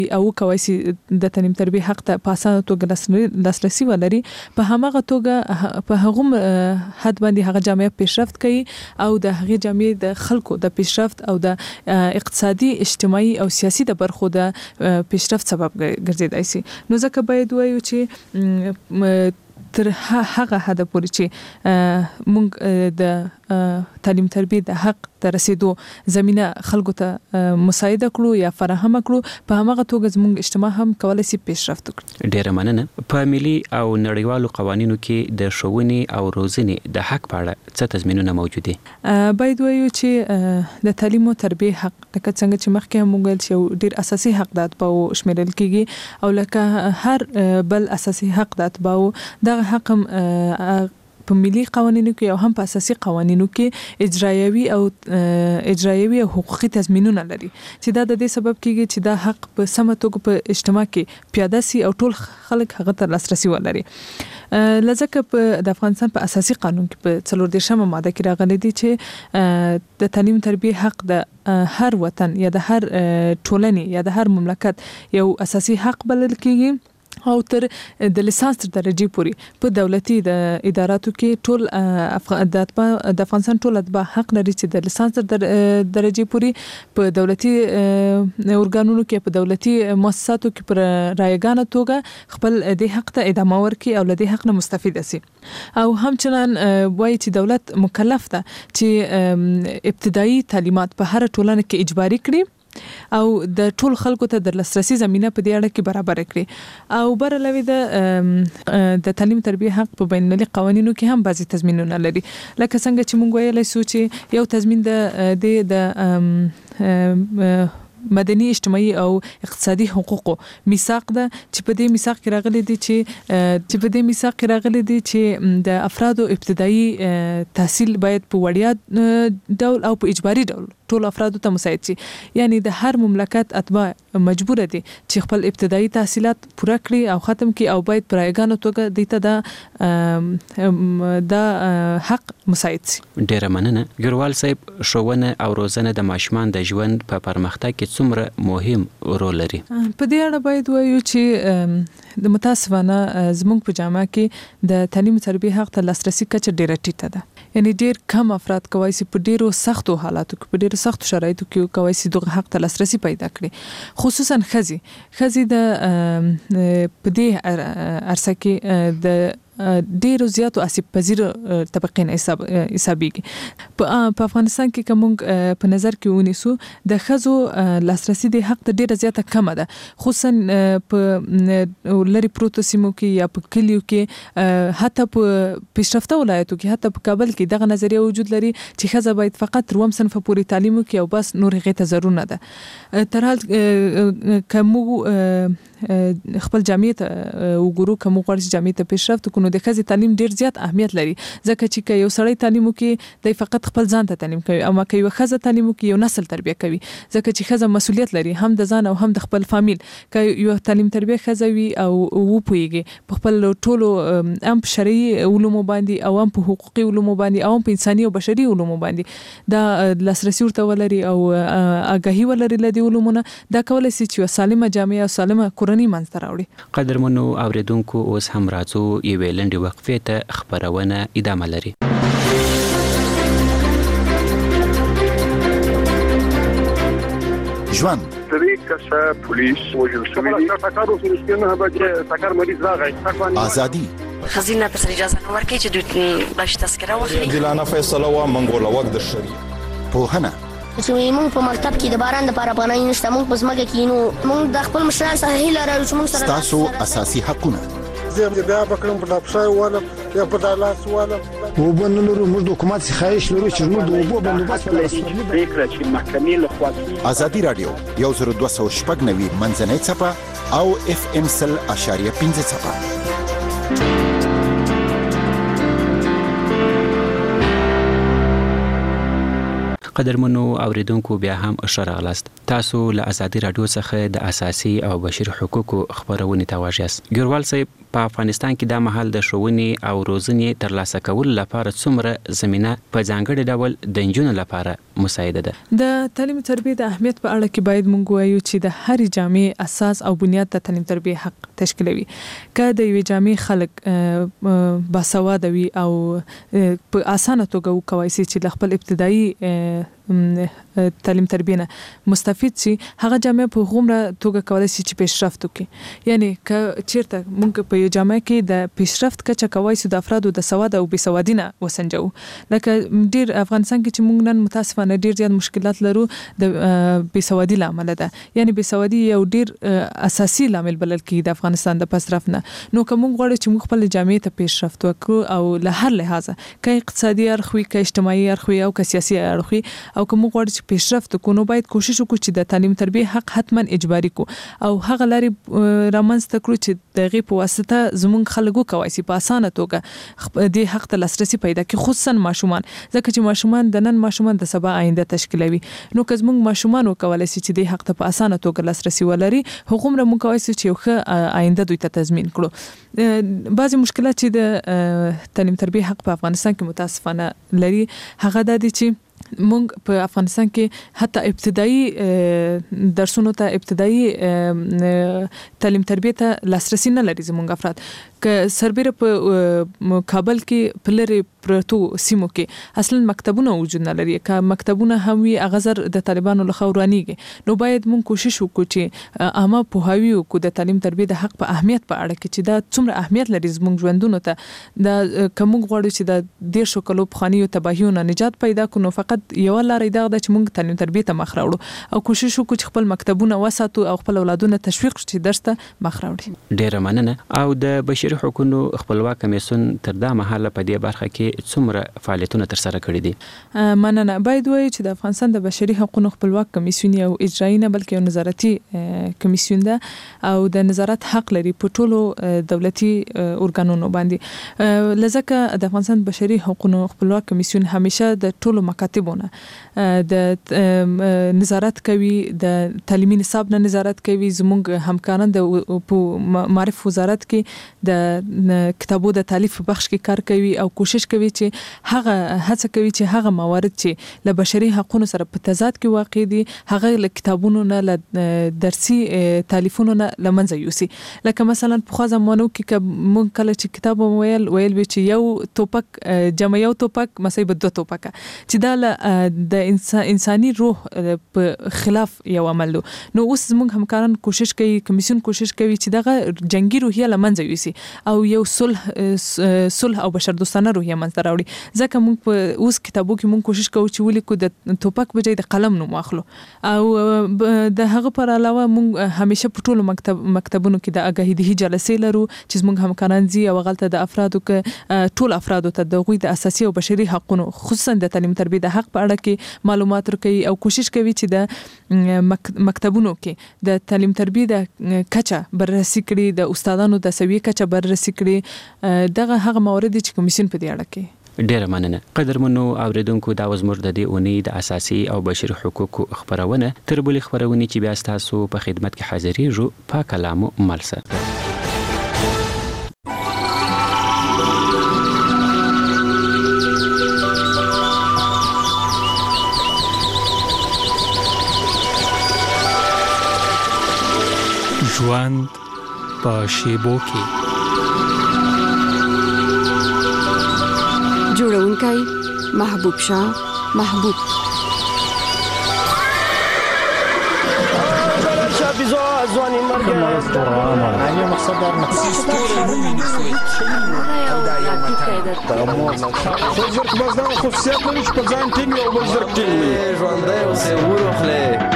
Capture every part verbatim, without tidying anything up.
او کوي چې د تعلیم تربیه حق ته په اسانه توګه لاسرسي ولري، په هماغه توګه په هغه حد باندې هغه جامعه پیشرفت کوي او د هغه جامعه د خلکو د پیشرفت او د اقتصادي اجتماعي او سیاسي د برخو د پیشرفت سبب ګرځیدای شي. نو ځکه باید وایو چې تر هغه حد پورې چې موږ د تعلیم تربیه د حق ته رسیدو زمينه خلکو ته مساعده کړو یا فراهم کړو، په هماغه توګه زموږ اجتماع هم کولای شي پیشرفت وکړي. ډیره مننه. په ملي او نړیوالو قوانینو کې د ښوونې او روزنې د حق په اړه څه تضمینونه موجود دي؟ باید وایو چې د تعلیم او تربیه حق لکه څنګه چې مخکې هم ویل چې ډیر اساسي حق د اتباعو شمیرل کیږي او لکه هر بل اساسي حق د اتباعو د حق هم په ملي قوانینو کې او هم په اساسي قوانینو کې اجرایوي او اجرایوي او حقوقي تضمینونه لري چې دا د دې سبب کیږي چې دا حق په سمه توګه په اجتماع کې پیاده سي او ټول خلک هغه ته لاسرسي ولري. لکه په د افغانستان په اساسي قانون کې په څلور دېرشمه ماده کې راغلي دي چې د تعلیم تربیه حق د هر وطن یا د هر ټولنې یا د هر مملکت یو اساسي حق بلل کیږي او تر د لیسانس تر درجه پورې په دولتي د اداراتو کې ټول د افغانستان ټول اتباع حق لري چې د لیسانس تر درجه پورې په دولتي اورګانونو کې په دولتي مؤسساتو کې پر رایګانه توګه خپل د حق ته ادامه ورکړي او له دې حق نه مستفید شي. او همچنان وایي چې دولت مکلف ده چې ابتدایي تعلیمات په هر ټولنه کې اجباري کړي او د ټول خلکو ته د لاسرسي زمينه په دې اړه کې برابر کړي او برلوي د د تعلیم تربیه حق په بین المللي قوانینو کې هم بعضي تضمینونه لري، لکه څنګه چې موږ ویلای شو چې یو تضمین د د مدني اجتماعي او اقتصادي حقوقو میثاق ده چې په دې میثاق کې راغلي دي چې چې په دې میثاق کې راغلي دي چې د افرادو ابتدایي تحصیل باید په وړیا ډول او په اجباري ډول ټول افرادو ته مساعد شي. یعنی د هر مملکت اتباع مجبور دي چې خپل ابتدایي تحصیلات پوره کړي او ختم کړي او باید پرایګانو توګه دیته د د حق مساعد شي. ډیره مننه. ګروال صاحب، ښوونه او روزنه د ماشومان د ژوند په پرمختګ کې څومره مهم رول لري؟ په دې اړه باید وایو چې د متاسفانه زموږ په جامعه کې د تعلیم تربیه حق ته لاسرسي کچه ډیره ټیټه ده. یعنی ډیر کم افراد کوي چې په ډیرو سختو حالاتو کې په ډیرو سختو شرایطو کې کوي چې دغه حق ته لاسرسي پیدا کړي، خصوصا ښځې ښځې د په دې عرصه کې د ډیرو زیاتو آسیب پذیر طبقې نه حساب حسابيږي. په افغانستان کې کوم په نظر کې ونیسو د ښځو لاسرسي د حق ته ډیره زیاته کم ده، خصوصا په لری پروتو سیمو کې یا په کلیو کې، حتی په پیشرفته ولایتو کې، حتی په کابل کې دغه نظریه وجود لري چې ښځه باید فقط روم صنف پورې تعلیم وکړي او بس نور هغه ته ضرور نه ده. تر حال کوم خپل جامعه ته وګورو، کوم غواړي جامعه ته پیشرفت وکړو، د ښځې تعلیم ډیر زیات اهمیت لري، ځکه چې یو سړی تعلیم کوي د فقط خپل ځان ته تعلیم کوي، اما کوي ښځه تعلیم کوي یو نسل تربیه کوي، ځکه چې ښځه مسؤلیت لري هم د ځان او هم د خپل فامیل. کوي یو تعلیم تربیه ښځه وي او و پويږي په خپل ټولو هم په شرعي علومو باندې او هم په حقوقي علومو باندې او هم په انساني او بشري علومو باندې دا لاسرسي ورته ولري او آگاهي ولري له دې علومونه، دا کولای شي چې سالمه جامعه او سالمه کورنۍ منځته راوړي. قدرمنو اوریدونکو، اوس هم راځو یو لنډه وقفه ته، خبرونه ادامه لري. ژوند درې کسه پولیس وژل شوي دي. ټاکر اوس نه هغه ټاکر مریض راغی. ازادي خزینه تر اجازه نه ورکړي چې دوی باش تذکره واخلي. دلانه فیصله وا منګول وخت د شری پوهنه چې موږ په مکتب کې د باران لپاره پناه نشته، موږ په ځمکه کې نو موږ د خپل مشران سره هیله لرو چې موږ سره تاسو اساسي حقونه زه بیا بکرم په لابشای والا یا په دالاس والا وبنلرو موږ د حکومت څخه خواهش لرو چې موږ د وبو بندوبست لرو. فکر چې محکمې له خوا ازادي رادیو یو زر دوه سوه شپږ نوي منځنۍ څپه او اف ام سل اشاریه پنځه څپه. قدرمنو اوریدونکو، بیا هم ښه راغلاست. تاسو له ازادي رادیو څخه د اساسي او بشري حقوقو خبرونه توجه یاست. ګوروال صاحب، په افغانستان کې د مهال د ښوونې او روزنې ترلاسه کول لپاره څومره زمينه په ځانګړي ډول د نجونو لپاره مساعده ده؟ د تعلیم تربیه د اهمیت په اړه کې باید موږ وایو چې د هرې جامعې اساس او بنیاد د تعلیم تربیه حق تشکیلوي. که د یوې جامعې خلک باسواده وي او په اسانه توګه وکوي چې د خپل ابتدایي تعلیم تربیه نه مستفید شي، هغه جامعه په غومره توګه کولای شي چې پیشرفت وکړي. یعنی که چیرته موږ په یو جامعه کې د پیشرفت کچه کوي چې د افرادو د سواد او بې سوادي نه وسنجو. لکه ډیر افغانستان کې چې موږ نن متاسفانه ډیر زیات مشکلات لرو د بې سوادي لامل ده. یعنی بې سوادي یو ډیر اساسي لامل بلل کېږي د افغانستان د پسرف نه. نو که موږ غواړو چې موږ خپل جامعه ته پیشرفت وکړو او له هر لحاظه که اقتصادي اړخ وي، که اجتماعي اړخ وي او که سیاسي اړخ وي، او که موږ غواړو چې پیشرفت وکړو نو باید کوشش وکړو چې د تعلیم تربیه حق حتما اجباري کو او هغه لارې رامنځته کړو چې دغه په واسطه زموږ خلکو کوي چې په اسانه توګه د حق ته لاسرسي پیدا کړي، خصوصا ماشومان، ځکه چې ماشومان د نن ماشومان د سبا آینده تشکیلوي. نو که زموږ ماشومان وکولای شي چې د حق ته په اسانه توګه لاسرسي ولري، هغومره موږ کوي چې یو ښه آینده دوی ته تضمین کړو. بعضی مشکلات چې د تعلیم تربیه حق په افغانستان کې متاسفانه لري هغه د دې چې مونږ په افغانستان کې حتی ابتدایي درسونو ته، ابتدایي تعلیم تربیه ته لاسرسي نه لري زموږ افراد. که سربېره په کابل کې په لرې پرتو سیمو کې اصلا مکتبونه وجود نه لري، که مکتبونه هم وي هغه زر د طالبانو لخوا ورانیږي. نو باید مونږ کوشش وکړو چې عامه پوهاوی وکړو د تعلیم تربیه د حق په اهمیت په اړه کې چې دا څومره اهمیت لري زموږ ژوندونو ته. دا که موږ غواړو چې د دیرشو کلو پخوانیو تباهیو نه نجات پیدا کړو، نو فقط یو لار دا ده چې موږ تعلیم تربیه ته مخ راوړو او کوشش وکړو چې خپل مکتبونه وساتو او خپل اولادونه تشویق کړو چې درس ته مخ راوړي. ډیره مننه. او د بشري حقوقو خپلواک کمیسیون تر دا مهاله په دې برخه کې څومره فعالیتونه تر سره کړي دي؟ مننه. باید وایو چې د افغانستان د بشري حقوقو خپلواک کمیسیون یو اجرایي نه بلکې یو نظارتي کمیسیون ده او د نظارت حق لري په ټولو دولتي ارګانونو باندې. لکه د افغانستان بشري حقوقو خپلواک کمیسیون همیشه د ټولو مکاتبونه د نظارت کوي، د تعلیمي نصاب نه نظارت کوي. زموږ همکاران د په معرف وزارت کې د کتابو د تالیف په بخش کې کار کوي او کوشش کوي چې هغه هڅه کوي چې هغه موارد چې له بشري حقوقو سره په تضاد کې واقع دي هغه له کتابونو نه، له درسي تالیفونو نه لمنځه یوسي. لکه مثلا په خو زمانو کې موږ کله چې کتاب ویل ویل وی چې یو توپک جمع یو توپک مصیبت دو توپک، چې دا د انساني روح په خلاف یو عمل دو. نو اوس موږ همکاران کوشش کوي، کمیسیون کوشش کوي چې دغه جنگي روحیه لمنځه یوسي او یو صلح صلح او بشر دوستانه روحیه منځته راوړي. ځکه موږ په اوس کتابو کې موږ کوشش کوو چې ولیکو د توپک بجای د قلم نوم واخلو. او د هغه پر علاوه موږ همیشه په ټولو مکتب مکتبونو کې د اګاهیدهي جلسې لرو چې موږ همکاران زی او غلطه د افرادو کې ټول افرادو ته د غوي د اساسي او بشري حقوقو خصوصا د تعلیم تربیه د حق په اړه کې معلومات ورکوي او کوشش کوي چې د مکتبونو کې د تعلیم تربیه د کچه بررسي کړي، د استادانو د سویې کچه بررسي کړي. دغه هغه موارد چې کمیسیون په دې اړه کې. ډیره مننه. قدرمنو اوریدونکو، دا وزمر د دې اونۍ د اساسي او بشري حقوقو خبرونه تر بلې خبرونه چې بیا تاسو په خدمت کې حاضرېږو په کلامو ملسه. ژوند په شیبو کې. جوړونکی محبوب شاه محبوب. ځواني مرګ انا مقصد دار مقصد خو بس دا خصوصیت لري چې په ځان ټینګ او بل زر ټینګ ژوندی اوسې ورخلې.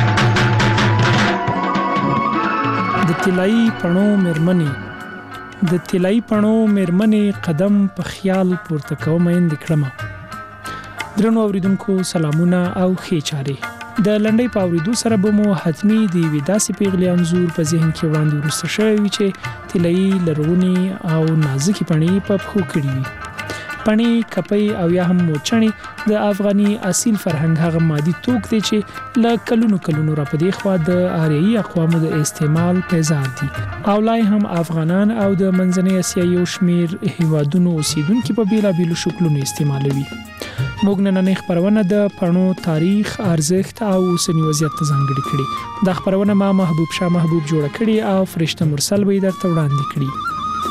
د طلایي پڼو مېرمنې د طلایي پڼو مېرمنې قدم په خیال پورته کوم اندې کړمه. درنو اوریدونکو سلامونه او ښې چارې. د لنډۍ په اوریدو سره به مو حتمي د یوې داسې پیغلې انځور په ذهن کې وړاندې وروسته شوی وي چې طلایي لرغونې او نازکې پڼې په پښو کړي وي. پڼې کپۍ او یا هم موچڼې د افغاني اصیل فرهنګ هغه مادي توک دی چې له کلونو کلونو را پدې خوا د آریایي اقوامو د استعمال پیزار دي او لای هم افغانان او د منځنۍ اسیا یو شمیر هیوادونو اوسیدونکو په بیلابیلو شکلونو استعمالوي. موږ نن خبرونه د پڼو تاریخ، ارزښت او اوسنی وضعیت ته ځانګړي کړي. دا خبرونه ما محبوب شاه محبوب جوړه کړي او فرشته مرسل به درته وړاندې کړي.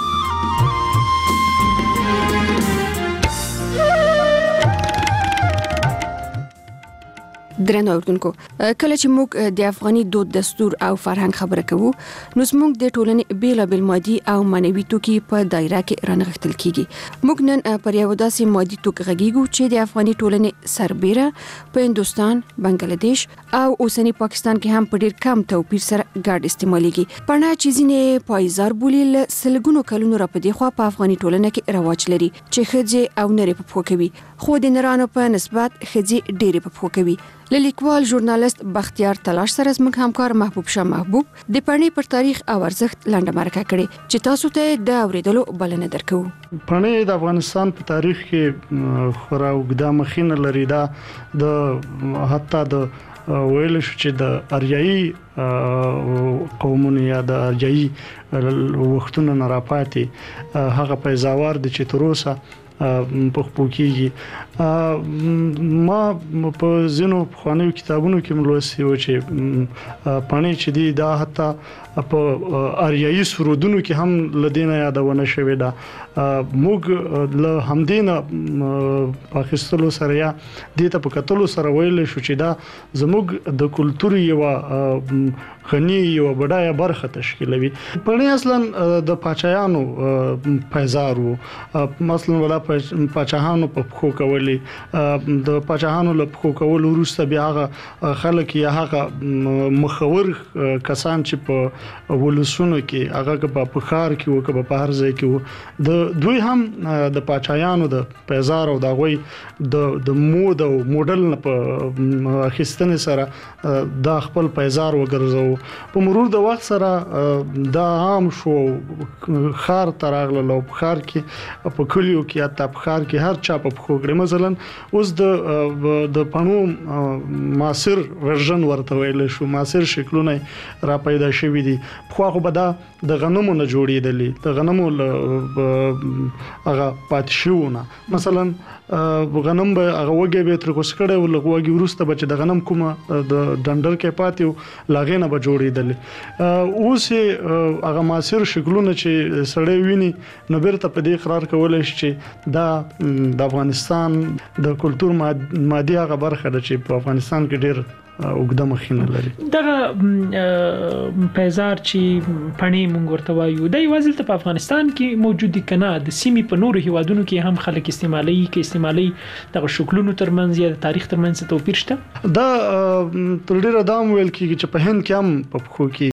درنو اوردونکو، کله چې موږ د افغاني دود، دستور او فرهنګ خبره کوو، نو موږ د ټولنې بیلابیل مادي او معنوي توکي په دایره کې رانغښتل کیږي. موږ نن پر یو داسې مادي توک غږیږو چې د افغاني ټولنې سربېره په هندستان، بنگلاديش او اوسنی پاکستان کې هم په ډیر کم توپیر سره ګډ استعمالېږي. پڼه چې ځینې پایزار بولي له سلګونو کلونو را پدې خوا په افغاني ټولنه کې رواج لري چې ښځې او نري په پښو کوي، خو د نرانو په نسبت ښځې ډېرې په پښو کوي. لیکوال ژورنالیست بختیار تلاش سره زموږ همکار محبوب شاه محبوب د پڼې پر تاریخ او ارزښت لنډه مرکه کړې چې تاسو ته د اوریدلو بلنه درکو. پڼې د افغانستان په تاریخ کې خورا اوږده مخینه لري. دا د حتی د ویل شو چې د اریایي قومونو یا د اریایي وختونو نه راپاتې هغه پیزاوار د چې تر اوسه په خپل کېږي. ما په ځینو پخوانیو کتابونو کې ملوثي و چې پڼې چې دی دا حتی په اریایي سرودونو کې هم لدینه یادونه شوې ده. موږ له همدینه پاکستان سره یا د ته په کتلو سره ویل شو چې دا زموږ د کلتور یو غني یو بډایه برخه تشکیلوي. پڼې اصلا د پاچایانو پیزار وو. مثلا ولا پاچاهانو په پخو کولي، د پاچاهانو له پخو کول وروسته بیا هغه خلک یا هغه مخور کسان چې په ولسونو کې هغه په پخار کې او په هر ځای کې وو، د دوی هم د پاچایانو د پیزار او د غوي د د مود او موډل نه په اخیستنې سره د خپل پیزار وګرځو. په مرور د وخت سره دا عام شو، خار تراغله لو بخار کې په کلیو کې یا بخار کې هر چا په خو کړی. مثلا اوس د د پڼو معاصر ورژن ورته ویل شو، معاصر شکلونه را پیدا شوي دي. خو خو به دا د غنمو نه جوړېدلې، د غنمو هغه پات شوونه. مثلا غنم به هغه وګي به تر کوس کړه او لغوږي ورسته بچ د غنم کومه د ډنډر کې پاتې لاغې نه به جوړېدلې. اوس هغه معاصر شکلونه چې سړی ویني نو بیرته په دې قرار کولای شي چې دا د افغانستان د کلتور مادي هغه برخه ده چې په افغانستان کې ډېر اوږده مخینه لري. دغه پیزار چې پڼې مونږ ورته وایو دا یوازې په افغانستان کې موجود دي کنه د سیمې په نورو هیوادونو کې هم خلک استعمالي کې استعمالي دغه شکلونو ترمنځ یا د تاریخ ترمنځ توپیر شته. دا تر ډیره دام ویل کیږي چې په هند کې هم په خو کې